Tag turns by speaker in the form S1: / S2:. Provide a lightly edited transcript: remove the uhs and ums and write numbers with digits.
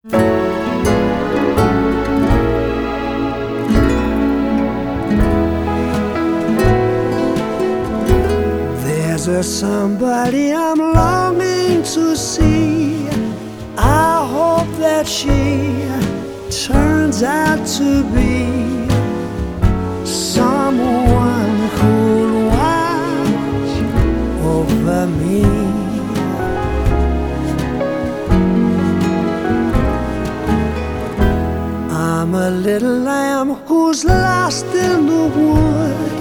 S1: There's a somebody I'm longing to see. I hope that she turns out to be someone who'll watch over me. I'm a little lamb who's lost in the wood.